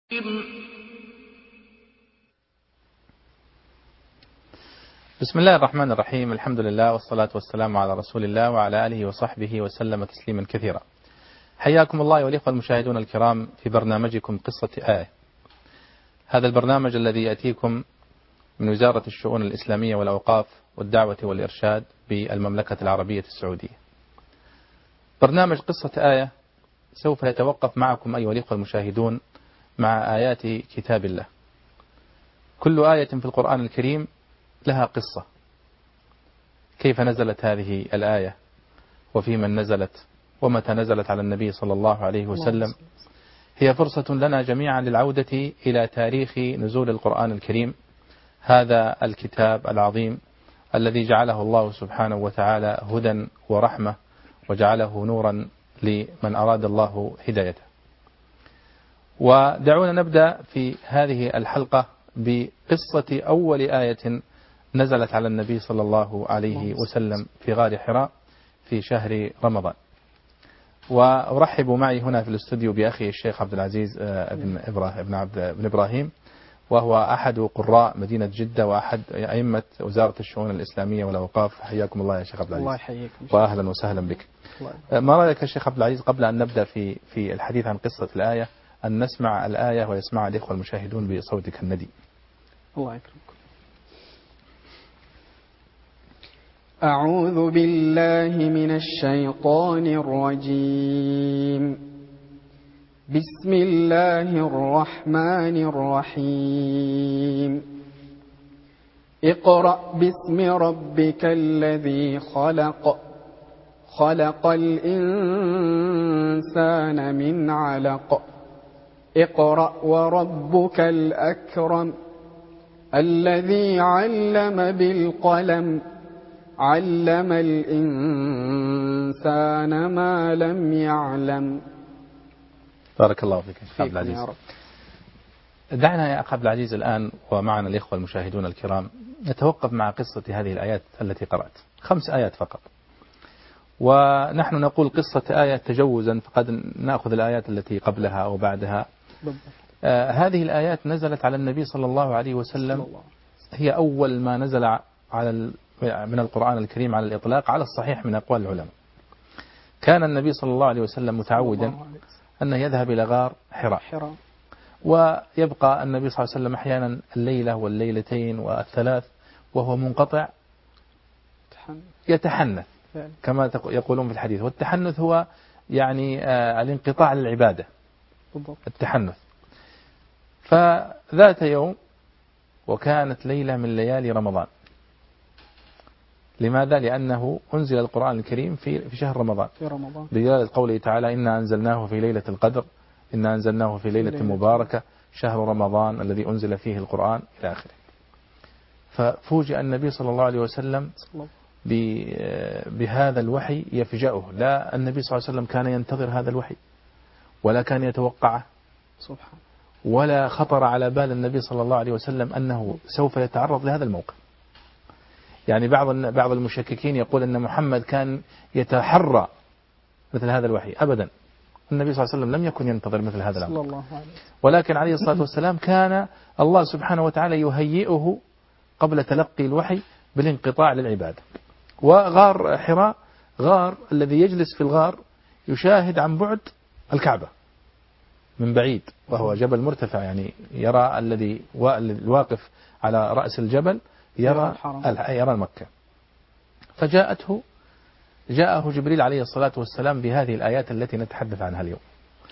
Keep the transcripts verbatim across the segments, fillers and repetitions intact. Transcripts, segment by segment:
بسم الله الرحمن الرحيم. الحمد لله والصلاة والسلام على رسول الله وعلى آله وصحبه وسلم تسليما كثيرا. حياكم الله والإخوة المشاهدون الكرام في برنامجكم قصة آية. هذا البرنامج الذي يأتيكم من وزارة الشؤون الإسلامية والأوقاف والدعوة والإرشاد بالمملكة العربية السعودية. برنامج قصة آية سوف يتوقف معكم أيها الإخوة المشاهدون مع آيات كتاب الله. كل آية في القرآن الكريم لها قصة، كيف نزلت هذه الآية وفي من نزلت ومتى نزلت على النبي صلى الله عليه وسلم. هي فرصة لنا جميعا للعودة إلى تاريخ نزول القرآن الكريم، هذا الكتاب العظيم الذي جعله الله سبحانه وتعالى هدى ورحمة وجعله نورا لمن أراد الله هدايته. ودعونا نبدأ في هذه الحلقة بقصة أول آية نزلت على النبي صلى الله عليه وسلم في غار حراء في شهر رمضان. وأرحب معي هنا في الاستوديو بأخي الشيخ عبد العزيز بن إبراهيم بن عبد بن إبراهيم، وهو أحد قراء مدينة جدة وأحد أئمة وزارة الشؤون الإسلامية والأوقاف. حياكم الله يا شيخ عبد العزيز. الله يحييكم. وأهلا وسهلا بك. ما رأيك يا شيخ عبد العزيز قبل أن نبدأ في في الحديث عن قصة الآية أن نسمع الآية ويسمع الإخوة المشاهدون بصوتك الندي. الله يكرمكم. أعوذ بالله من الشيطان الرجيم. بسم الله الرحمن الرحيم. اقرأ باسم ربك الذي خلق خلق الإنسان من علق اقرأ وربك الأكرم الذي علم بالقلم علم الإنسان ما لم يعلم. بارك الله فيك يا عبد العزيز. دعنا يا أخ عبد العزيز الآن ومعنا الإخوة المشاهدون الكرام نتوقف مع قصة هذه الآيات التي قرأت، خمس آيات فقط، ونحن نقول قصة آية تجوزا فقد نأخذ الآيات التي قبلها أو بعدها. آه هذه الآيات نزلت على النبي صلى الله عليه وسلم، هي أول ما نزل على من القرآن الكريم على الإطلاق على الصحيح من أقوال العلماء. كان النبي صلى الله عليه وسلم متعودا أنه يذهب إلى غار حراء، ويبقى النبي صلى الله عليه وسلم أحيانا الليلة والليلتين والثلاث وهو منقطع يتحنث كما يقولون في الحديث. والتحنث هو يعني آه الانقطاع للعبادة، التحنث. فذات يوم وكانت ليلة من ليالي رمضان. لماذا؟ لأنه أنزل القرآن الكريم في في شهر رمضان، في رمضان بدلالة قوله تعالى إنا أنزلناه في ليلة القدر إنا أنزلناه في ليلة مباركة شهر رمضان الذي أنزل فيه القرآن إلى آخره. ففوجئ النبي صلى الله عليه وسلم بهذا الوحي يفجأه. لا، النبي صلى الله عليه وسلم كان ينتظر هذا الوحي ولا كان يتوقعه، سبحان، ولا خطر على بال النبي صلى الله عليه وسلم أنه سوف يتعرض لهذا الموقف. يعني بعض بعض المشككين يقول أن محمد كان يتحرى مثل هذا الوحي. أبدا، النبي صلى الله عليه وسلم لم يكن ينتظر مثل هذا الأمر، ولكن عليه الصلاة والسلام كان الله سبحانه وتعالى يهيئه قبل تلقي الوحي بالانقطاع للعبادة. وغار حراء غار الذي يجلس في الغار يشاهد عن بعد الكعبة من بعيد، وهو جبل مرتفع، يعني يرى الذي الواقف على رأس الجبل يرى يرى مكة. فجاءته جاءه جبريل عليه الصلاة والسلام بهذه الآيات التي نتحدث عنها اليوم.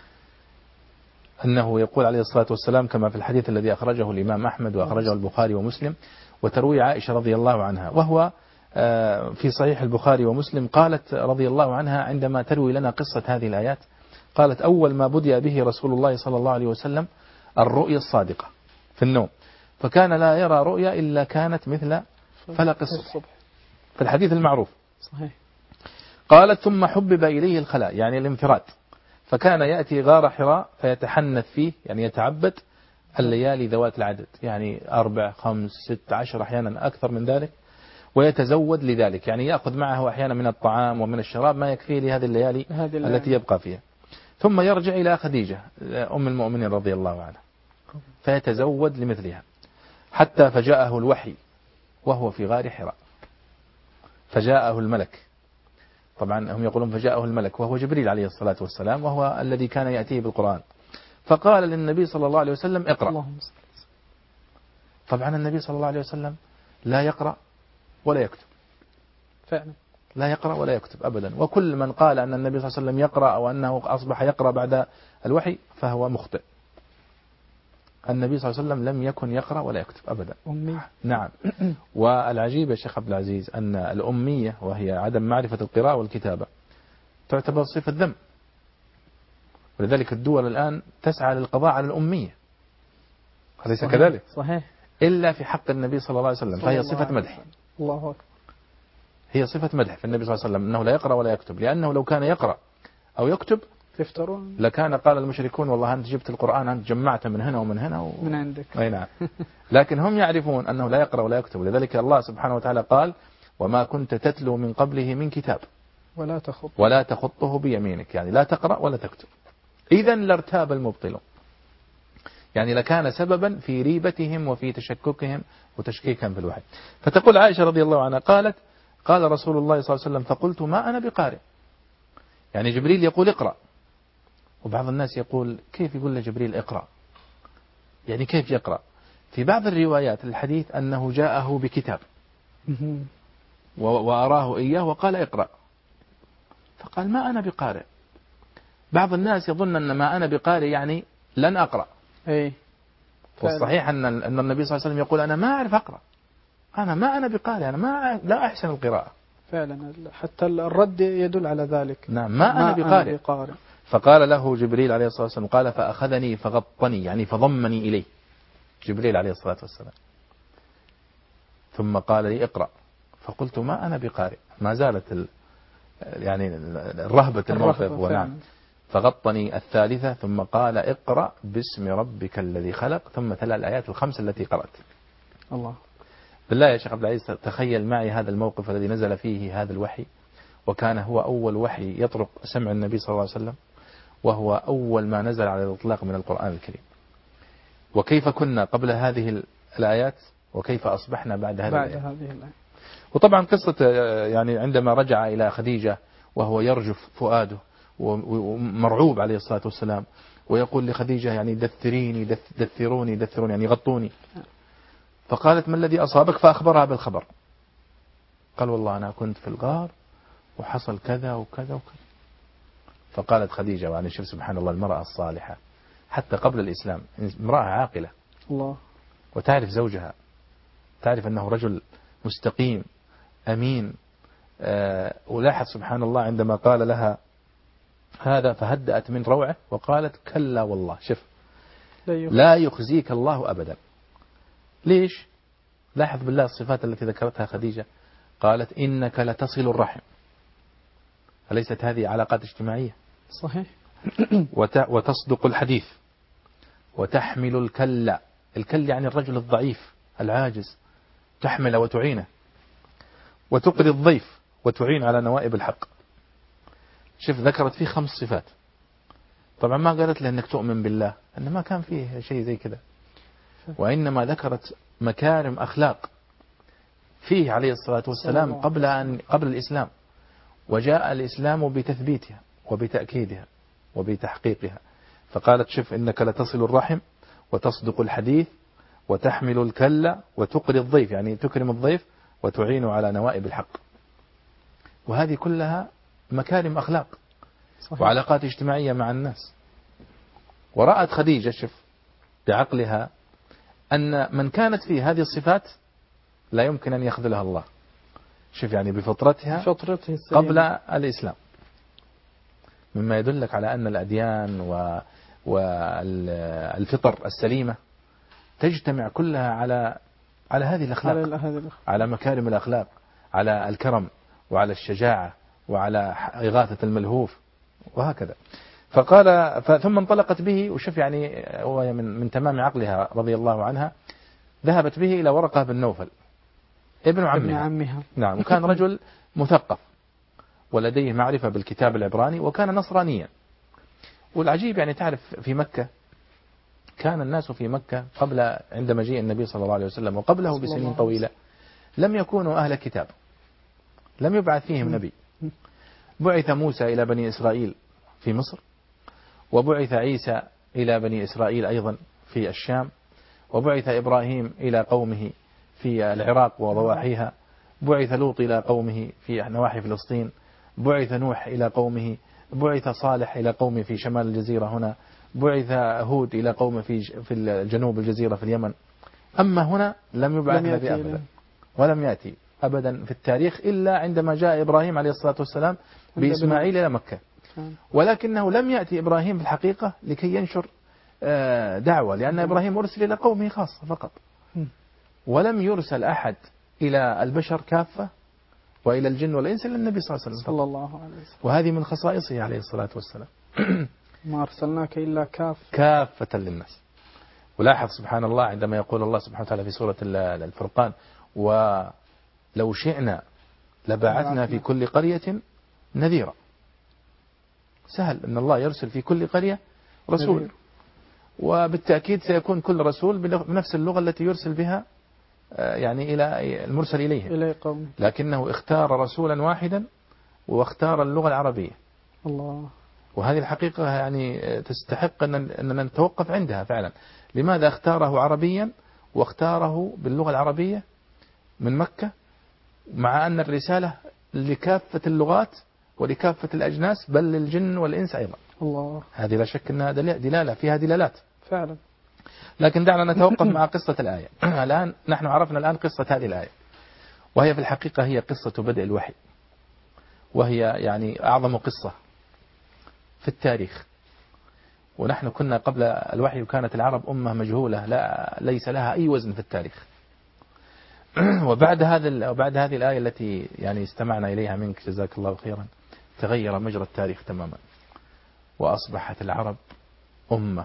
أنه يقول عليه الصلاة والسلام كما في الحديث الذي أخرجه الإمام أحمد وأخرجه البخاري ومسلم وتروي عائشة رضي الله عنها، وهو في صحيح البخاري ومسلم، قالت رضي الله عنها عندما تروي لنا قصة هذه الآيات، قالت أول ما بدأ به رسول الله صلى الله عليه وسلم الرؤيا الصادقة في النوم، فكان لا يرى رؤيا إلا كانت مثل فلق الصبح في الحديث المعروف. صحيح. قالت ثم حبب إليه الخلاء، يعني الانفراد، فكان يأتي غار حراء فيتحنث فيه، يعني يتعبد الليالي ذوات العدد، يعني أربع خمس ست عشر أحيانا أكثر من ذلك، ويتزود لذلك، يعني يأخذ معه أحيانا من الطعام ومن الشراب ما يكفيه لهذه الليالي التي يبقى فيها. ثم يرجع إلى خديجة أم المؤمنين رضي الله عنها فيتزود لمثلها، حتى فجاءه الوحي وهو في غار حراء، فجاءه الملك. طبعا هم يقولون فجاءه الملك وهو جبريل عليه الصلاة والسلام، وهو الذي كان يأتيه بالقرآن، فقال للنبي صلى الله عليه وسلم اقرأ. طبعا النبي صلى الله عليه وسلم لا يقرأ ولا يكتب، فعلا لا يقرأ ولا يكتب أبدا. وكل من قال أن النبي صلى الله عليه وسلم يقرأ أو أنه أصبح يقرأ بعد الوحي فهو مخطئ. النبي صلى الله عليه وسلم لم يكن يقرأ ولا يكتب أبدا. أمي. نعم. والعجيب يا شيخ عبد العزيز أن الأمية، وهي عدم معرفة القراءة والكتابة، تعتبر صفة ذم، ولذلك الدول الآن تسعى للقضاء على الأمية، أليس كذلك؟ صحيح. إلا في حق النبي صلى الله عليه وسلم، فهي صفة مدح. الله أكبر. هي صفة مدح في النبي صلى الله عليه وسلم أنه لا يقرأ ولا يكتب، لأنه لو كان يقرأ أو يكتب تفترون لكان قال المشركون والله أنت جبت القرآن أنت جمعت من هنا ومن هنا و... من عندك. أي نعم. لكن هم يعرفون أنه لا يقرأ ولا يكتب، لذلك الله سبحانه وتعالى قال وما كنت تتلو من قبله من كتاب ولا تخط ولا تخطه بيمينك، يعني لا تقرأ ولا تكتب، إذا لارتاب المبطلون، يعني لكان سببا في ريبتهم وفي تشككهم وتشكيكهم في الوحي. فتقول عائشة رضي الله عنها قالت قال رسول الله صلى الله عليه وسلم فقلت ما أنا بقارئ، يعني جبريل يقول اقرأ، وبعض الناس يقول كيف يقول لجبريل اقرأ، يعني كيف يقرأ؟ في بعض الروايات الحديث أنه جاءه بكتاب وأراه إياه وقال اقرأ، فقال ما أنا بقارئ. بعض الناس يظن أن ما أنا بقارئ يعني لن أقرأ. أي. والصحيح أن أن النبي صلى الله عليه وسلم يقول أنا ما أعرف أقرأ، أنا ما أنا بقارئ، أنا ما لا أحسن القراءة. فعلا حتى الرد يدل على ذلك. نعم ما, ما أنا بقارئ. أنا بقارئ. فقال له جبريل عليه الصلاة والسلام قال فأخذني فغطني، يعني فضمني إليه جبريل عليه الصلاة والسلام، ثم قال لي اقرأ، فقلت ما أنا بقارئ، ما زالت ال يعني الرهبة الموقف. ونعم. فغطني الثالثة ثم قال اقرأ باسم ربك الذي خلق، ثم تلا الآيات الخمس التي قرأت. الله. بالله يا شيخ عبد العزيز تخيل معي هذا الموقف الذي نزل فيه هذا الوحي، وكان هو أول وحي يطرق سمع النبي صلى الله عليه وسلم، وهو أول ما نزل على الإطلاق من القرآن الكريم. وكيف كنا قبل هذه الآيات وكيف أصبحنا بعد هذه بعد الآيات. هذه الآيات. وطبعا قصة يعني عندما رجع إلى خديجة وهو يرجف فؤاده ومرعوب عليه الصلاة والسلام، ويقول لخديجة يعني دثريني دثروني دثروني يعني غطوني، فقالت ما الذي أصابك؟ فأخبرها بالخبر، قال والله أنا كنت في الغار وحصل كذا وكذا وكذا. فقالت خديجة، يعني شوف سبحان الله المرأة الصالحة حتى قبل الإسلام، امرأة عاقلة الله، وتعرف زوجها، تعرف أنه رجل مستقيم أمين. أه ولاحظ سبحان الله عندما قال لها هذا فهدأت من روعه وقالت كلا والله شف لا يخزيك الله أبدا. ليش؟ لاحظ بالله الصفات التي ذكرتها خديجة، قالت إنك لتصل الرحم، أليست هذه علاقات اجتماعية؟ صحيح. وتصدق الحديث، وتحمل الكل، الكل يعني الرجل الضعيف العاجز، تحمل وتعينه، وتقري الضيف وتعين على نوائب الحق. شوف ذكرت فيه خمس صفات. طبعا ما قالت له أنك تؤمن بالله، أنه ما كان فيه شيء زي كذا، وإنما ذكرت مكارم أخلاق فيه عليه الصلاة والسلام قبل أن قبل الإسلام، وجاء الإسلام بتثبيتها وبتأكيدها وبتحقيقها. فقالت شوف إنك لتصل الرحم وتصدق الحديث وتحمل الكل وتقري الضيف، يعني تكرم الضيف وتعين على نوائب الحق. وهذه كلها مكارم أخلاق صحيح. وعلاقات اجتماعية مع الناس. ورأت خديجة شوف بعقلها أن من كانت فيه هذه الصفات لا يمكن أن يخذلها الله. شوف يعني بفطرتها قبل الإسلام، مما يدلك على أن الأديان والفطر السليمة تجتمع كلها على على هذه الأخلاق، على مكارم الأخلاق، على الكرم وعلى الشجاعة وعلى إغاثة الملهوف وهكذا. فقال ثم انطلقت به، وشوف يعني هو من, من تمام عقلها رضي الله عنها، ذهبت به إلى ورقة بن نوفل ابن عمها, ابن عمها. نعم. وكان رجل مثقف ولديه معرفة بالكتاب العبراني وكان نصرانيا. والعجيب يعني تعرف في مكة كان الناس في مكة قبل عند مجيء النبي صلى الله عليه وسلم وقبله بسنين طويلة لم يكونوا أهل كتاب، لم يبعث فيهم نبي. بعث موسى إلى بني إسرائيل في مصر، وبعث عيسى إلى بني إسرائيل أيضا في الشام، وبعث إبراهيم إلى قومه في العراق وضواحيها، بعث لوط إلى قومه في نواحي فلسطين، بعث نوح إلى قومه، بعث صالح إلى قومه في شمال الجزيرة هنا، بعث هود إلى قومه في في الجنوب الجزيرة في اليمن. أما هنا لم يبعث نبي أبدا، ولم يأتي أبدا في التاريخ إلا عندما جاء إبراهيم عليه الصلاة والسلام بإسماعيل إلى مكة. ولكنه لم يأتي إبراهيم في الحقيقة لكي ينشر دعوة، لأن إبراهيم أرسل إلى قومه خاصة فقط، ولم يرسل أحد إلى البشر كافة وإلى الجن والإنس إلا النبي صلى الله عليه وسلم صلى الله عليه وسلم، وهذه من خصائصه عليه الصلاة والسلام. ما أرسلناك إلا كافة كافة للناس. ولاحظ سبحان الله عندما يقول الله سبحانه وتعالى في سورة الفرقان: ولو شئنا لبعثنا في كل قرية نذيرا. سهل أن الله يرسل في كل قرية رسول نذير. وبالتأكيد سيكون كل رسول بنفس اللغة التي يرسل بها يعني إلى المرسل إليه، إلى قوم. لكنه اختار رسولا واحدا واختار اللغة العربية. الله. وهذه الحقيقة يعني تستحق أننا نتوقف عندها فعلا. لماذا اختاره عربيا واختاره باللغة العربية من مكة، مع أن الرسالة لكافة اللغات ولكافة الأجناس بل للجن والإنس أيضا؟ الله. هذه لا شك أنها دلالة فيها دلالات فعلا. لكن دعنا نتوقف مع قصة الآية. الآن نحن عرفنا الآن قصة هذه الآية، وهي في الحقيقة هي قصة بدء الوحي، وهي يعني أعظم قصة في التاريخ. ونحن كنا قبل الوحي وكانت العرب أمة مجهولة لا ليس لها أي وزن في التاريخ. وبعد هذا وبعد هذه الآية التي يعني استمعنا إليها منك جزاك الله خيرا تغير مجرى التاريخ تماما، وأصبحت العرب أمة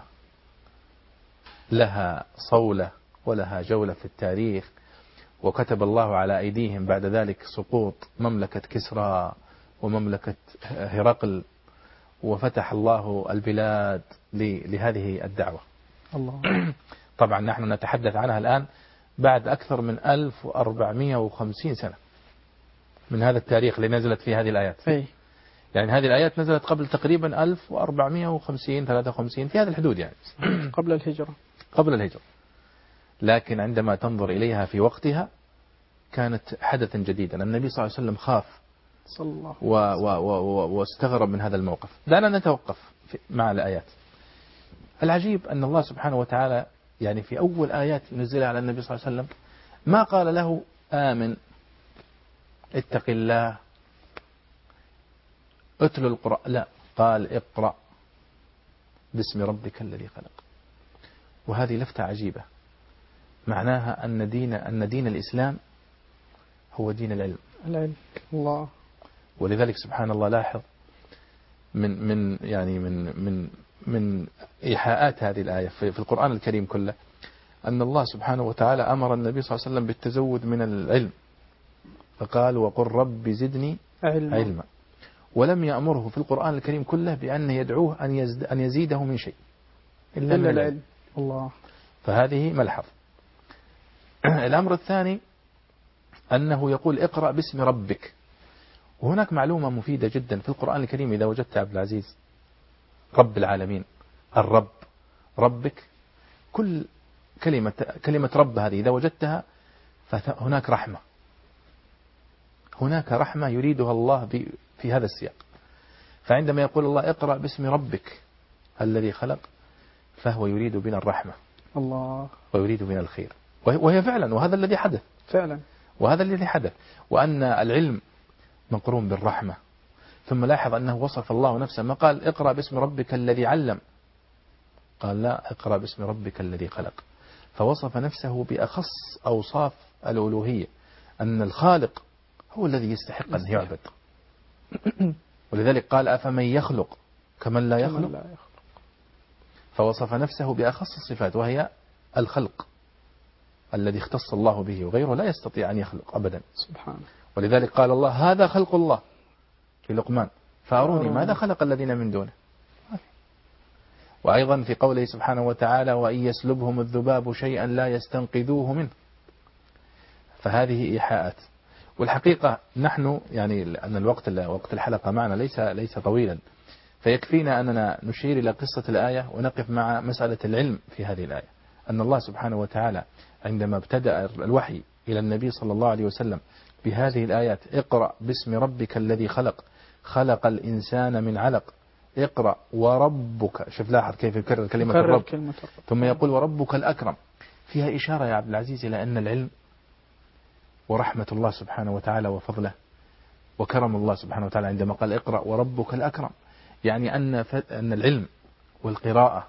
لها صولة ولها جولة في التاريخ. وكتب الله على أيديهم بعد ذلك سقوط مملكة كسرى ومملكة هرقل، وفتح الله البلاد لهذه الدعوة. الله. طبعا نحن نتحدث عنها الآن بعد أكثر من ألف وأربعمائة وخمسين سنة من هذا التاريخ اللي نزلت فيه هذه الآيات. أي. يعني هذه الآيات نزلت قبل تقريبا ألف وأربعمائة وخمسين ثلاثة وخمسين في هذه الحدود يعني قبل الهجرة. قبل الهجرة. لكن عندما تنظر إليها في وقتها كانت حدثا جديدا. النبي صلى الله عليه وسلم خاف صلى الله و و و واستغرب من هذا الموقف. دعنا نتوقف مع الآيات. العجيب أن الله سبحانه وتعالى يعني في أول آيات ينزلها على النبي صلى الله عليه وسلم ما قال له آمن، اتق الله، اتل القرآن، لا، قال اقرأ باسم ربك الذي خلق. وهذه لفتة عجيبة معناها أن دين أن دين الإسلام هو دين العلم. العلم. الله. ولذلك سبحان الله لاحظ من من يعني من من من إيحاءات هذه الآية في, في القرآن الكريم كله أن الله سبحانه وتعالى أمر النبي صلى الله عليه وسلم بالتزود من العلم، فقال وقل رب زدني علما. علما. ولم يأمره في القرآن الكريم كله بأن يدعوه أن يزد أن يزيده من شيء إلا, إلا العلم. الله. فهذه ملحظ. الأمر الثاني أنه يقول اقرأ باسم ربك. وهناك معلومة مفيدة جدا في القرآن الكريم إذا وجدت عبد العزيز رب العالمين، الرب، ربك، كل كلمة كلمة رب هذه إذا وجدتها فهناك رحمة، هناك رحمة يريدها الله في هذا السياق. فعندما يقول الله اقرأ باسم ربك الذي خلق فهو يريد بنا الرحمة الله ويريد بنا الخير، وهي فعلا وهذا الذي حدث فعلا وهذا الذي حدث وأن العلم مقرون بالرحمة. ثم لاحظ أنه وصف الله نفسه ما قال اقرأ باسم ربك الذي علم، قال لا، اقرأ باسم ربك الذي خلق. فوصف نفسه بأخص أوصاف الألوهية، أن الخالق هو الذي يستحق أن يعبد. ولذلك قال أفمن يخلق كمن لا يخلق. فوصف نفسه بأخص الصفات وهي الخلق الذي اختص الله به، وغيره لا يستطيع أن يخلق أبدا سبحانه. ولذلك قال الله هذا خلق الله في لقمان فأروني ماذا خلق الذين من دونه. وأيضا في قوله سبحانه وتعالى وإن يسلبهم الذباب شيئا لا يستنقذوه منه. فهذه إيحاءات. والحقيقة نحن يعني أن الوقت وقت الحلقة معنا ليس ليس طويلا، فيكفينا أننا نشير إلى قصة الآية ونقف مع مسألة العلم في هذه الآية. أن الله سبحانه وتعالى عندما ابتدأ الوحي إلى النبي صلى الله عليه وسلم بهذه الآيات اقرأ باسم ربك الذي خلق خلق الإنسان من علق اقرأ وربك، شوف لاحظ كيف يكرر كلمة الرب، كلمة الرب ثم يقول وربك الأكرم، فيها إشارة يا عبد العزيز إلى أن العلم ورحمة الله سبحانه وتعالى وفضله وكرم الله سبحانه وتعالى عندما قال اقرأ وربك الأكرم، يعني أن أن العلم والقراءة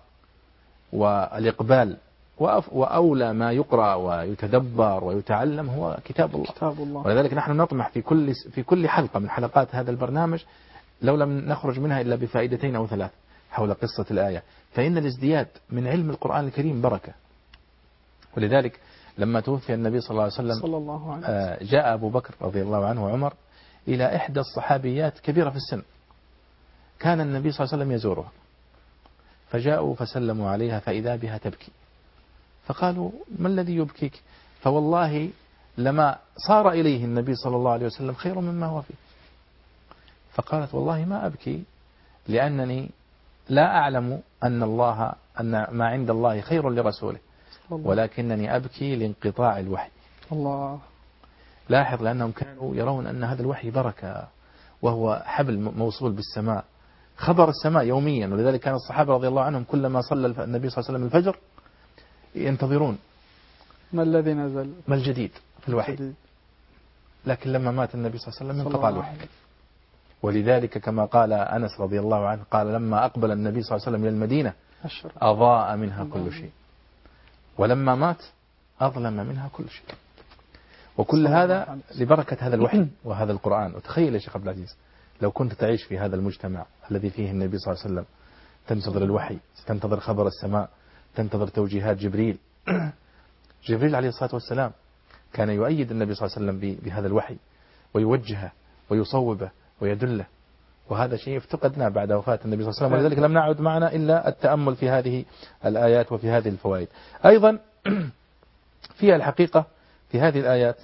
والإقبال وأولى ما يقرأ ويتدبر ويتعلم هو كتاب الله. كتاب الله. ولذلك نحن نطمح في كل في كل حلقة من حلقات هذا البرنامج لو لم نخرج منها إلا بفائدتين أو ثلاث حول قصة الآية، فإن الازدياد من علم القرآن الكريم بركة. ولذلك لما توفي النبي صلى الله عليه وسلم صلى الله عليه وسلم جاء أبو بكر رضي الله عنه وعمر إلى إحدى الصحابيات كبيرة في السن، كان النبي صلى الله عليه وسلم يزورها، فجاءوا فسلموا عليها فإذا بها تبكي، فقالوا ما الذي يبكيك؟ فوالله لما صار إليه النبي صلى الله عليه وسلم خير مما هو فيه. فقالت والله ما أبكي لأنني لا أعلم أن الله أن ما عند الله خير لرسوله، ولكنني أبكي لانقطاع الوحي. الله. لاحظ لأنهم كانوا يرون أن هذا الوحي بركة وهو حبل موصول بالسماء، خبر السماء يوميا. ولذلك كان الصحابة رضي الله عنهم كلما صلى النبي صلى الله عليه وسلم الفجر ينتظرون ما الذي نزل، ما الجديد في الوحي. الجديد. لكن لما مات النبي صلى الله عليه وسلم انقطع الوحي. ولذلك كما قال أنس رضي الله عنه قال لما أقبل النبي صلى الله عليه وسلم إلى المدينة أضاء منها كل شيء، ولما مات أظلم منها كل شيء. وكل هذا لبركة هذا الوحي وهذا القرآن. وتخيل يا شيخ عبد العزيز لو كنت تعيش في هذا المجتمع الذي فيه النبي صلى الله عليه وسلم، تنتظر الوحي، تنتظر خبر السماء، تنتظر توجيهات جبريل. جبريل عليه الصلاة والسلام كان يؤيد النبي صلى الله عليه وسلم بهذا الوحي ويوجهه ويصوبه ويدله، وهذا شيء افتقدناه بعد وفاة النبي صلى الله عليه وسلم. ولذلك لم نعد معنا إلا التأمل في هذه الآيات وفي هذه الفوائد. أيضا فيها الحقيقة في هذه الآيات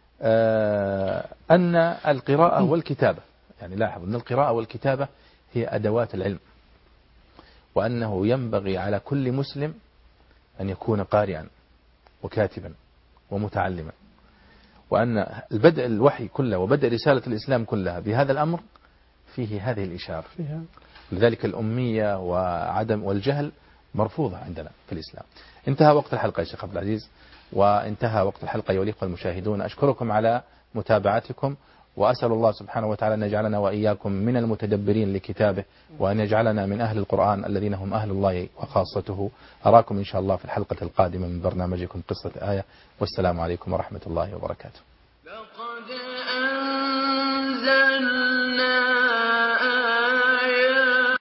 أن القراءة والكتابة، يعني لاحظ أن القراءة والكتابة هي أدوات العلم، وأنه ينبغي على كل مسلم أن يكون قارئا وكاتبا ومتعلما، وأن البدء الوحي كله وبدء رسالة الإسلام كلها بهذا الأمر فيه هذه الإشارة. لذلك الأمية وعدم والجهل مرفوضة عندنا في الإسلام. انتهى وقت الحلقة يا شيخ عبد العزيز، وانتهى وقت الحلقة أيها الإخوة المشاهدون. أشكركم على متابعتكم، وأسأل الله سبحانه وتعالى أن يجعلنا وإياكم من المتدبرين لكتابه، وأن يجعلنا من أهل القرآن الذين هم أهل الله وخاصته. أراكم إن شاء الله في الحلقة القادمة من برنامجكم قصة آية، والسلام عليكم ورحمة الله وبركاته. لقد أنزل